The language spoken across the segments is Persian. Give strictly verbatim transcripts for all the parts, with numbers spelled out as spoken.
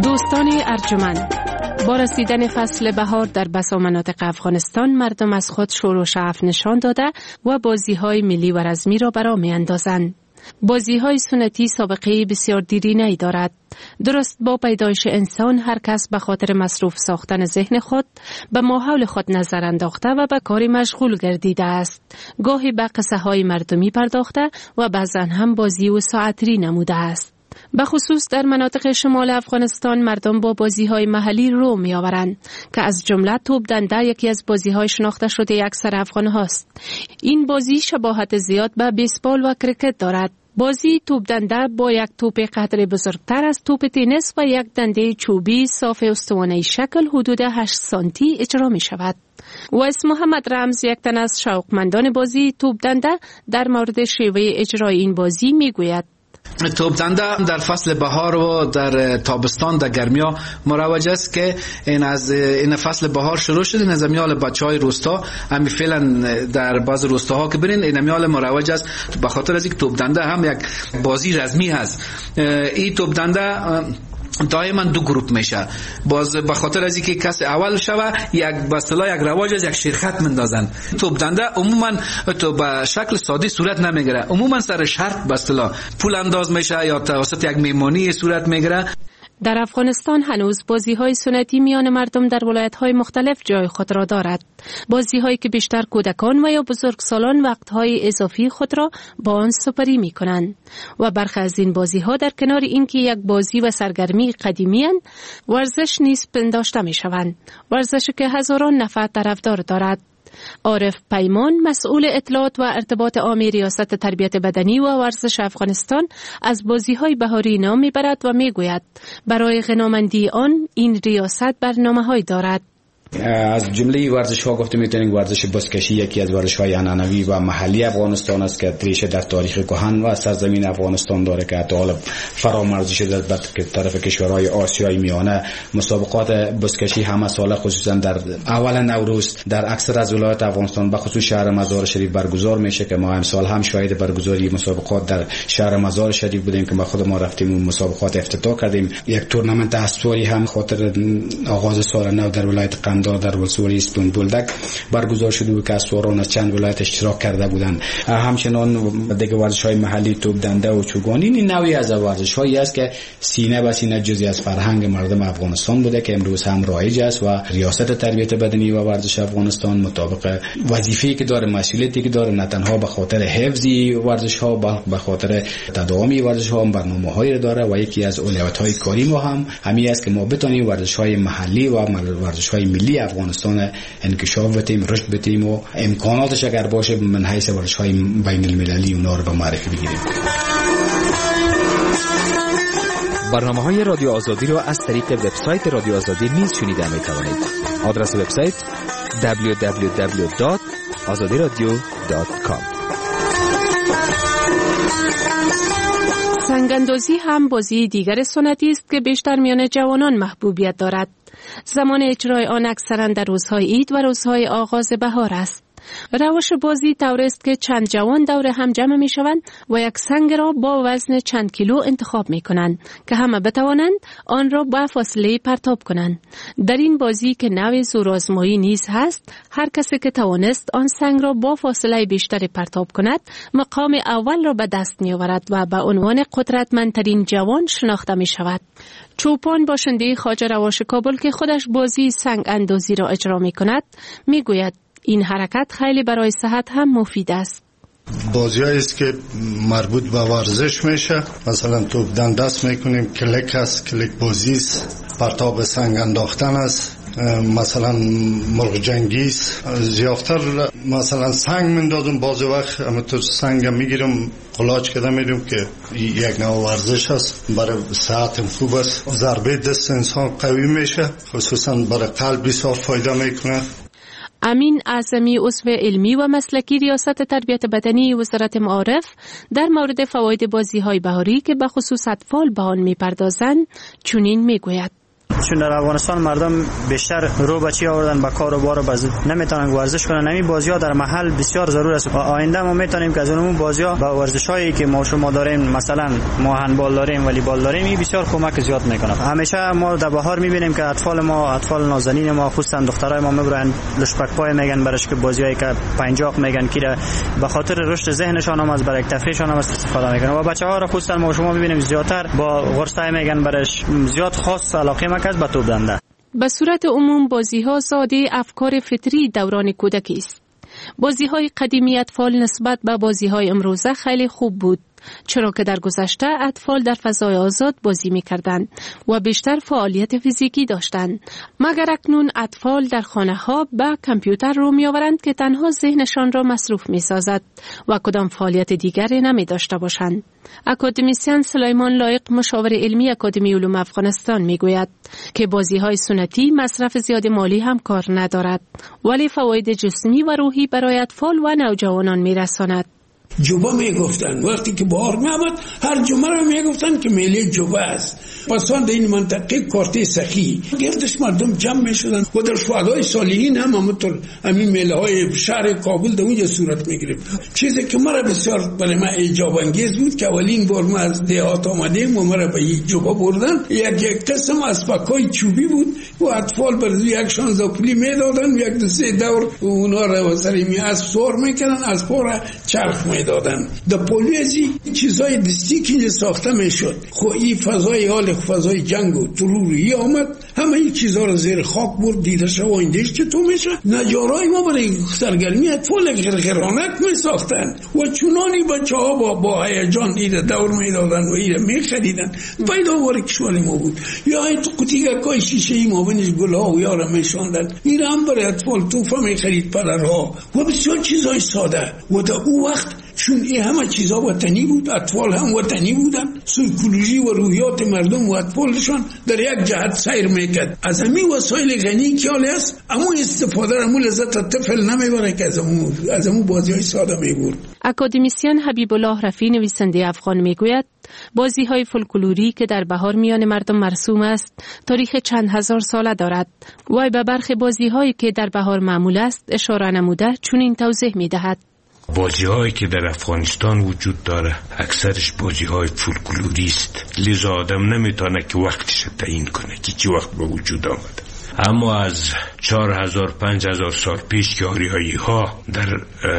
دوستان ارجمند، با رسیدن فصل بهار در بسا مناطق افغانستان مردم از خود شور و شعف نشان داده و بازی‌های ملی و رزمی را برا می‌اندازند. بازی‌های سنتی سابقه بسیار دیرینه‌ای دارد. درست با پیدایش انسان هر کس به خاطر مصروف ساختن ذهن خود به ماحول خود نظر انداخته و به کاری مشغول گردیده است. گاهی به قصه‌های مردمی پرداخته و بعضاً هم بازی و ساعتری نموده است. به خصوص در مناطق شمال افغانستان مردم با بازی‌های محلی رو می‌آورند که از جمله توپ دنده یکی از بازی‌های شناخته شده اکثر افغان‌هاست. این بازی شباهت زیاد به بیسبال و کرکت دارد. بازی توپ دنده با یک توپ قدر بزرگتر از توپ تنیس و یک دنده چوبی صاف استوانه‌ای شکل حدود هشت سانتی اجرا می‌شود. ویس محمد رمز یک تن از شوقمندان بازی توپ دنده در مورد شیوه اجرای این بازی می‌گوید: توپ دنده در فصل بهار و در تابستان در گرمیا مروج است که این از این فصل بهار شروع شده. نظامیال بچهای روستا همین فعلا در بعض روستاها که برین این میال مروج است به خاطر از اینکه توپ دنده هم یک بازی رزمی هست. این توپ دنده دائما دو گروپ میشه، باز به خاطر از اینکه کس اول شوه یک به اصطلاح یک رواج از یک شیرخط مندازن. توپ دنده عموما تو به شکل ساده صورت نمیگیره، عموما سر شرط به اصطلاح پول انداز میشه یا توسط یک میمونی صورت میگیره. در افغانستان هنوز بازی‌های سنتی میان مردم در ولایت‌های مختلف جای خود را دارد. بازی‌هایی که بیشتر کودکان و یا بزرگسالان وقت‌های اضافی خود را با آن سپری می‌کنند و برخی از این بازی‌ها در کنار اینکه یک بازی و سرگرمی قدیمی اند، ورزش نیز پنداشته می‌شوند. ورزشی که هزاران نفر طرفدار دارد. عارف پیمان، مسئول اطلاعات و ارتباط عامی ریاست تربیت بدنی و ورزش افغانستان، از بازی‌های بهاری نام می‌برد و می‌گوید برای غنامندی آن این ریاست برنامه‌های دارد. از جمله ورزش ها گفته میتونیم ورزش بزکشی یکی از ورزش های عنعنوی و محلی افغانستان است که ریشه در تاریخ کهن و سرزمین افغانستان داره که حتی حالا فرامرزی شده به طرف کشورهای آسیای میانه. مسابقات بزکشی همه ساله خصوصا در اول نوروز در اکثر از ولایات افغانستان به خصوص شهر مزار شریف برگزار میشه که ما امسال هم شاهد برگزاری مسابقات در شهر مزار شریف بودیم که ما خود ما رفتیم اون مسابقات افتتاح کردیم. یک تورنمنت اسطوری هم خاطر آغاز سال نو در ولایت در ولسوالی اسپون بولدک برگزار شده بود که اسواران از چند ولایت اشتراک کرده بودند. همچنان دیگه ورزش‌های محلی توپ دنده و چوگانی این نوعی از ورزش‌هایی است که سینه به سینه جزئی از فرهنگ مردم افغانستان بوده که امروز هم رایج است و ریاست تربیت بدنی و ورزش افغانستان مطابق وظیفه‌ای که داره، مسئولیتی که داره، نه تنها به خاطر حفظی ورزش‌ها بلکه به خاطر تداومی ورزش‌ها هم برنامه‌هایی داره و یکی از اولویت‌های کاری ما هم همین است که ما بتونیم ورزش‌های محلی و ورزش‌های ملی افغانستان انکشاف بدیم، رشد بدیم و امکاناتش اگر باشه من حیث ورزش‌های بین المللی اونا رو به معرفی بگیریم. برنامه‌های رادیو آزادی را از طریق وبسایت رادیو آزادی نیز شنیده می‌توانید. آدرس وبسایت دبلیو دبلیو دبلیو دات آزادی رادیو دات کام. سنگ‌اندازی هم بازی دیگر سنتی است که بیشتر میان جوانان محبوبیت دارد. زمان اجرای آن اکثرا در روزهای عید و روزهای آغاز بهار است. روش بازی طور است که چند جوان دور هم جمع می شوند و یک سنگ را با وزن چند کیلو انتخاب می کنند که همه بتوانند آن را با فاصله پرتاب کنند. در این بازی که نوع زورآزمایی نیز هست، هر کسی که توانست آن سنگ را با فاصله بیشتری پرتاب کند مقام اول را به دست می آورد و به عنوان قدرتمندترین جوان شناخته می شود. چوپان باشنده خواجه رواش کابل که خودش بازی سنگ اندازی را اجرا می کند می گوید این حرکت خیلی برای صحت هم مفید است. بازی است که مربوط به ورزش میشه، مثلا توپ دنده است میکنیم، کلک است، کلک بازی است، پرتاب سنگ انداختن است، مثلا مرغ جنگی است. زیادتر مثلا سنگ مندازم، بعضی وقت همینطور سنگ میگیرم قلاچ کده میریم که یک نوع ورزش است، برای صحت خوب است. ضربه دست انسان قوی میشه، خصوصا برای قلب بسیار فایده میکنه. امین اعظمی عضو علمی و مسلکی ریاست تربیت بدنی وزارت معارف در مورد فواید بازی‌های بهاری که به خصوص اطفال به آن می‌پردازند چنین می‌گوید: چون در افغانستان مردم بیشتر رو بچی آوردن به کار و بار و باز نمیتونن ورزش کنن. همین بازی‌ها در محل بسیار ضرور است. آینده ما میتونیم که از اون بازی‌ها با ورزش‌هایی که ما شما داریم، مثلا ما هندبال داریم، والیبال داریم، این بسیار کمک زیاد میکنه. همیشه ما در بهار میبینیم که اطفال ما، اطفال نازنین ما، خصوصا دخترای ما میبرن لشپک پای میگن برش که بازیایی که پنجاق میگن که به خاطر رشد ذهنشان هم از برای تفریحشان هم استفاده میکنن و بچه‌ها را خصوصا ما شما میبینیم زیادتر با قرصای میگن برش زیاد خاص علاقه مرکز به توپ دنده. به صورت عموم بازی‌ها ساده افکار فطری دوران کودکی است. بازی‌های قدیمی اطفال نسبت به بازی‌های امروزه خیلی خوب بود، چرا که در گذشته اطفال در فضای آزاد بازی می‌کردند و بیشتر فعالیت فیزیکی داشتند. مگر اکنون اطفال در خانه‌ها به کامپیوتر رو می‌آورند که تنها ذهنشان را مصروف می‌سازد و کدام فعالیت دیگری نمی‌داشته باشند. اکادمیسین سلیمان لایق، مشاور علمی اکادمی علوم افغانستان، میگوید که بازی‌های سنتی مصرف زیاد مالی هم کار ندارد، ولی فواید جسمی و روحی برای اطفال و نوجوانان می‌رساند. جوبه میگفتن وقتی که بهار میامد هر جمعه رو میگفتن که میله جوبه است. پسان در این منطقه کارت سخی گردش مردم جمع میشدن و در شهدای صالحین هم همونطور همین میله های شهر کابل در اونجا صورت میگرفت. چیزی که مرا بسیار برای من اعجاب انگیز بود که اولین بار ما از دهات آمدیم و مرا به یک جوبه بردن. یک یک قسم اسپکای چوبی بود و اطفال بر یک شانزده پولی میدادن و یک دو سه دور اونا رو سر می از سوار میکردن، از پا چرخ میدادن. در پولیسی چیزای دستی که ساخته میشد. خب این فضای حال فضای جنگ و تروری آمد، همه این چیزها رو زیر خاک برد. دیده شو آیندهش چطور میشه. نجارای ما برای سرگرمی اطفال غرغرانک می ساختن و چونانی بچه ها با با هیجان ایده دور میدادن و ایده میخریدن. پیداوار کشور ما بود. یا این تو قطیگکای شیشه ای ما بینش گلها و یارا میشاندن. این هم برای اطفال توفه میخرید پدرها و بسیار چیزای ساده. و در اون وقت چون این همه چیزا وطنی بود، اطفال هم وطنی بودن، سیکولوژی و روحیات مردم و اطفالشان در یک جهت سیر میکرد. از همین وسایل غنی که حالی است اما استفاده را مول لذت طفل نمیبره که از همون از همون بازی‌های ساده میبرد. اکادمیسین حبیب الله رفیع، نویسنده افغان، میگوید بازی‌های فولکلوری که در بهار میان مردم مرسوم است تاریخ چند هزار ساله دارد. وی به برخی بازی‌هایی که در بهار معمول است اشاره نموده چنین توضیح میدهد: بازی‌هایی که در افغانستان وجود داره اکثرش بازی‌های فولکلوری است، لذا آدم نمیتونه که وقتش تعیین کنه که چی وقت به وجود آمده. اما از چهار هزار پنج هزار سال پیش که آریایی ها در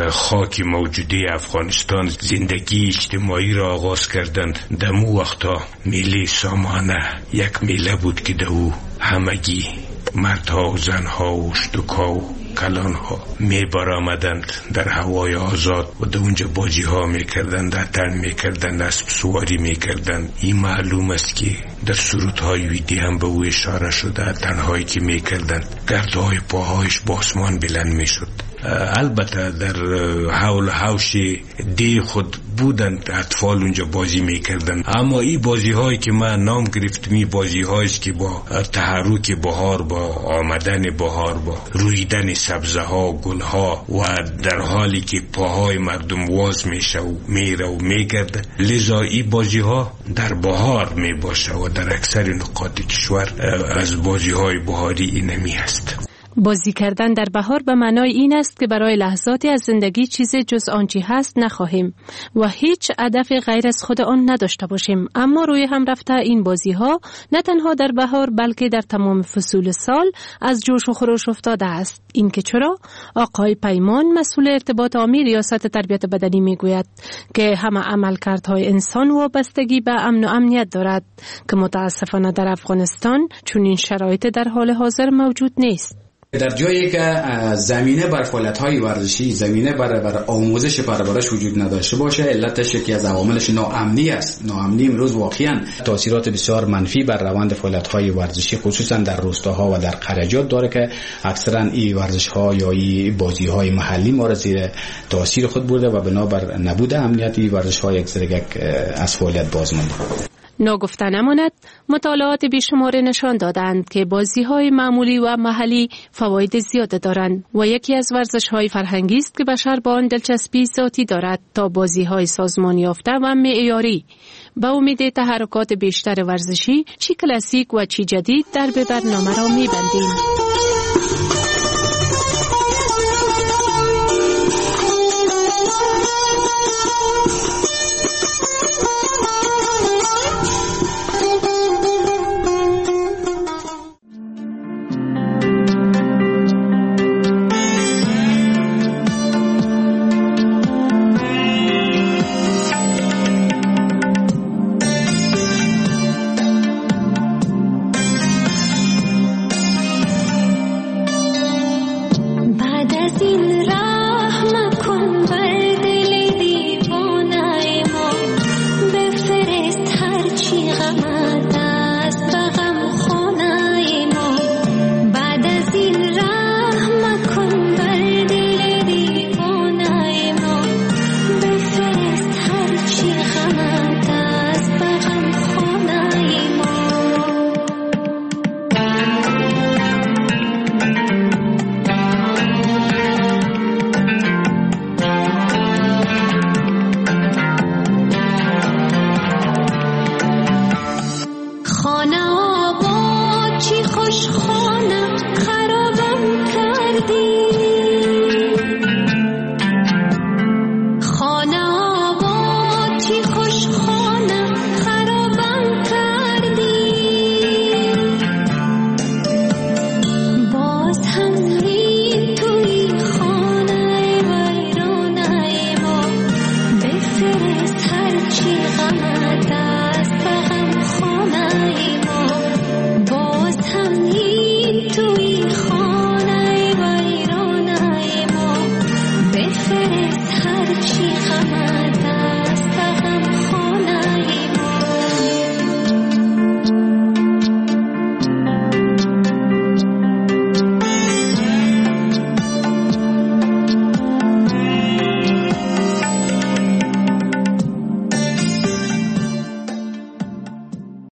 خاک موجوده افغانستان زندگی اجتماعی را آغاز کردند، در مو وقتا میله سامانه یک میله بود که در او همگی مردها و زنها و اشتکا و کلان ها می برآمدند در هوای آزاد و در اونجا بازی ها می کردند، اتن می کردند، اسب سواری می کردند. این معلوم است که در سرودهای ویدی هم به او اشاره شده. اتنهایی که می کردند گردهای پاهایش با آسمان بلند می شد. البته در حول حوش دی خود بودند اطفال اونجا بازی میکردند، اما این بازی هایی که من نام گرفتم این بازی هاییست که با تحرک بهار، با آمدن بهار، با رویدن سبزه ها و گل ها و در حالی که پاهای مردم واز میشه و میره و میگرده، لذا این بازی ها در بهار میباشه و در اکثر نقاط کشور از بازی های بهاری اینمی هست. بازی کردن در بهار به معنای این است که برای لحظاتی از زندگی چیز جز آنچه هست نخواهیم و هیچ هدف غیر از خود آن نداشته باشیم. اما روی هم رفته این بازی ها نه تنها در بهار بلکه در تمام فصول سال از جوش و خروش افتاده است. این که چرا؟ آقای پیمان، مسئول ارتباط عامی ریاست تربیت بدنی، میگوید که همه عملکردهای انسان وابستگی به امن و امنیت دارد که متاسفانه در افغانستان چون این شرایط در حال حاضر موجود نیست. در جایی که زمینه بر فعالیت‌های ورزشی، زمینه بر بر آموزش پرورش وجود نداشته باشه، علتش یکی از عواملش ناامنی است. ناامنی امروز واقعا تاثیرات بسیار منفی بر روند فعالیت‌های ورزشی خصوصا در روستاها و در قریات داره که اکثرا این ورزش‌ها یا این بازی‌های محلی ما را زیر تاثیر خود برده و بنابر نبود امنیت این ورزش‌ها یک سری از فعالیت باز مانده. ناگفته نماند مطالعات بیشمار نشان دادند که بازی‌های معمولی و محلی فواید زیاد دارند و یکی از ورزش‌های فرهنگی است که بشر با آن دلچسبی ذاتی دارد تا بازی‌های سازمانی یافته و معیاری. با امید تحرکات بیشتر ورزشی، چی کلاسیک و چی جدید در به برنامه را می‌بندیم. خانه آباد چی خوش خوش